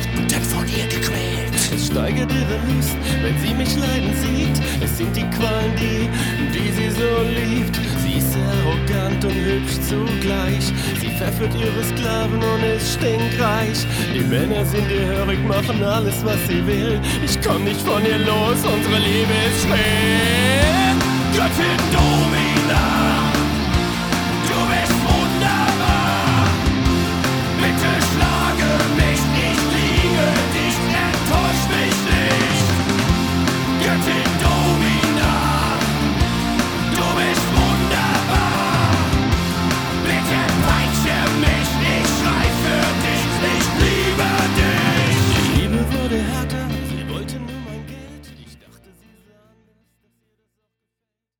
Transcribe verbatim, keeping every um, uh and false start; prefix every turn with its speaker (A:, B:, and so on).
A: Stunden von ihr gequält.
B: Es steigert ihre Lust, wenn sie mich leiden sieht. Es sind die Qualen, die, die sie so liebt. Sie ist arrogant und hübsch zugleich. Sie verführt ihre Sklaven und ist stinkreich. Die Männer sind ihr hörig, machen alles, was sie will. Ich komm nicht von ihr los, unsere Liebe ist schräg. Göttin Domina!